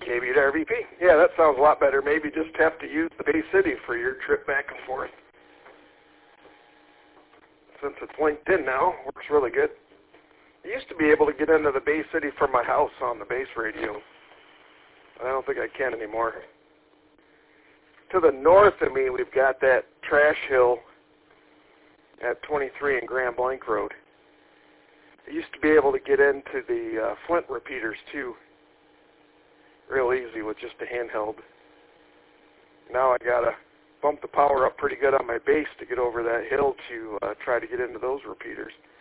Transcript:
KV to RVP. Yeah, that sounds a lot better. Maybe just have to use the Bay City for your trip back and forth. Since it's linked in now, works really good. I used to be able to get into the Bay City from my house on the base radio. I don't think I can anymore. To the north of me, we've got that trash hill at 23 and Grand Blanc Road. I used to be able to get into the Flint repeaters, too. Real easy with just a handheld. Now I got to bump the power up pretty good on my base to get over that hill to try to get into those repeaters.